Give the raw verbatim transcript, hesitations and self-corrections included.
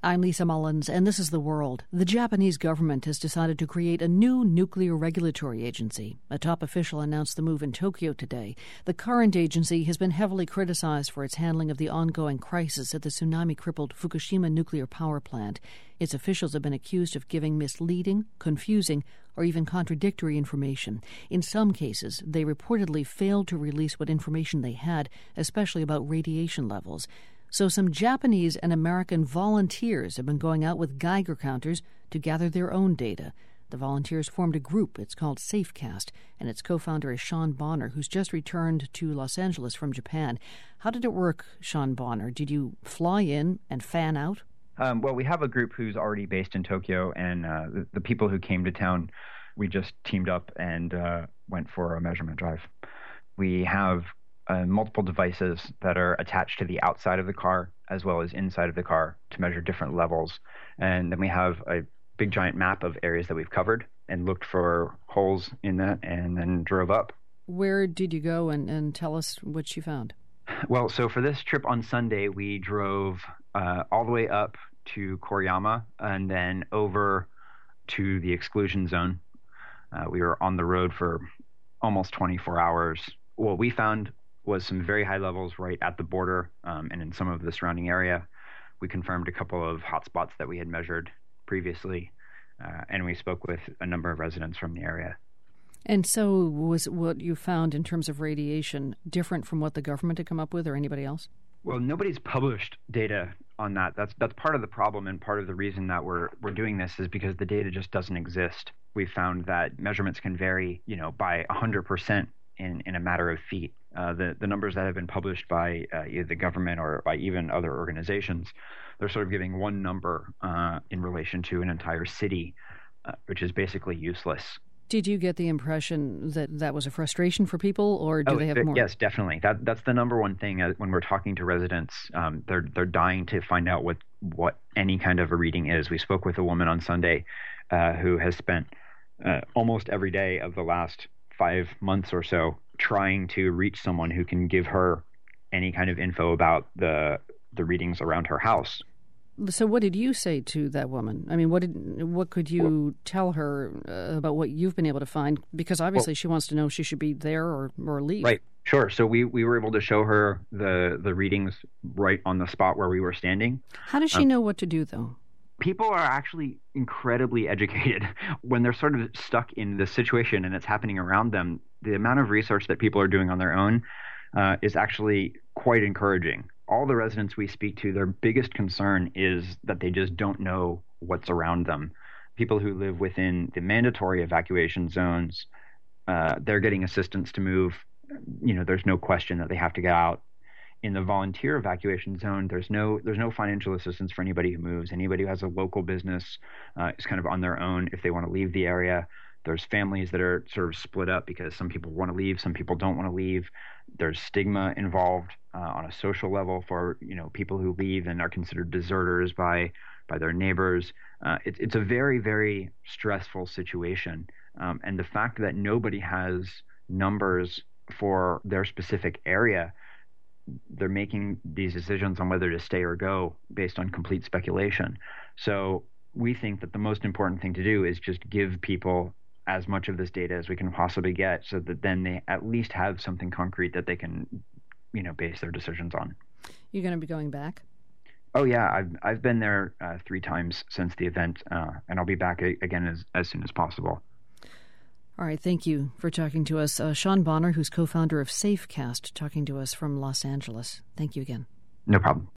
I'm Lisa Mullins, and this is The World. The Japanese government has decided to create a new nuclear regulatory agency. A top official announced the move in Tokyo today. The current agency has been heavily criticized for its handling of the ongoing crisis at the tsunami-crippled Fukushima nuclear power plant. Its officials have been accused of giving misleading, confusing, or even contradictory information. In some cases, they reportedly failed to release what information they had, especially about radiation levels. So some Japanese and American volunteers have been going out with Geiger counters to gather their own data. The volunteers formed a group. It's called SafeCast, and its co-founder is Sean Bonner, who's just returned to Los Angeles from Japan. How did it work, Sean Bonner? Did you fly in and fan out? Um, well, we have a group who's already based in Tokyo, and uh, the, the people who came to town, we just teamed up and uh, went for a measurement drive. We have Uh, multiple devices that are attached to the outside of the car as well as inside of the car to measure different levels. And then we have a big giant map of areas that we've covered and looked for holes in that and then drove up. Where did you go, and, and tell us what you found? Well, so for this trip on Sunday, we drove uh, all the way up to Koriyama and then over to the exclusion zone. Uh, we were on the road for almost twenty-four hours. What we found was some very high levels right at the border um, and in some of the surrounding area. We confirmed a couple of hotspots that we had measured previously, uh, and we spoke with a number of residents from the area. And so was what you found in terms of radiation different from what the government had come up with or anybody else? Well, nobody's published data on that. That's that's part of the problem, and part of the reason that we're we're doing this is because the data just doesn't exist. We found that measurements can vary, you know, by one hundred percent in, in a matter of feet. Uh, the, the numbers that have been published by uh, either the government or by even other organizations, they're sort of giving one number uh, in relation to an entire city, uh, which is basically useless. Did you get the impression that that was a frustration for people, or do oh, they have more? Yes, definitely. That that's the number one thing uh, when we're talking to residents. Um, they're they're dying to find out what what any kind of a reading is. We spoke with a woman on Sunday uh, who has spent uh, almost every day of the last five months or so trying to reach someone who can give her any kind of info about the the readings around her house. So what did you say to that woman? I mean, what did what could you well, tell her uh, about what you've been able to find? Because obviously well, she wants to know if she should be there or, or leave. Right, sure. So we, we were able to show her the, the readings right on the spot where we were standing. How does she um, know what to do, though? People are actually incredibly educated when they're sort of stuck in this situation and it's happening around them. The amount of research that people are doing on their own uh, is actually quite encouraging. All the residents we speak to, their biggest concern is that they just don't know what's around them. People who live within the mandatory evacuation zones, uh, they're getting assistance to move. You know, there's no question that they have to get out. In the volunteer evacuation zone, there's no there's no financial assistance for anybody who moves. Anybody who has a local business uh, is kind of on their own if they want to leave the area. There's families that are sort of split up because some people want to leave, some people don't want to leave. There's stigma involved uh, on a social level for, you know, people who leave and are considered deserters by by their neighbors. Uh, it, it's a very, very stressful situation. Um, and the fact that nobody has numbers for their specific area, they're making these decisions on whether to stay or go based on complete speculation. So we think that the most important thing to do is just give people as much of this data as we can possibly get so that then they at least have something concrete that they can, you know, base their decisions on. You're going to be going back? Oh, yeah. I've I've been there uh, three times since the event, uh, and I'll be back a- again as, as soon as possible. All right. Thank you for talking to us. Uh, Sean Bonner, who's co-founder of SafeCast, talking to us from Los Angeles. Thank you again. No problem.